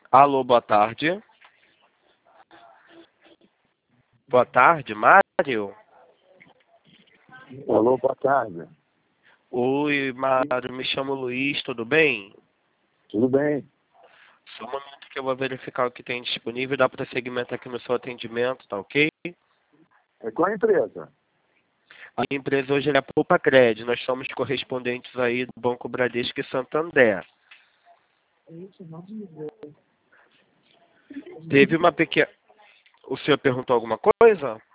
Alô, boa tarde. Boa tarde, Mário. Alô, boa tarde. Oi, Mário, me chamo Luiz, tudo bem? Tudo bem? Só um momento que eu vou verificar o que tem disponível, dá para segmento aqui no seu atendimento, tá ok? É qual a empresa? A empresa hoje é a Poupa Cred, nós somos correspondentes aí do Banco Bradesco e Santander. Teve uma pequena... O senhor perguntou alguma coisa?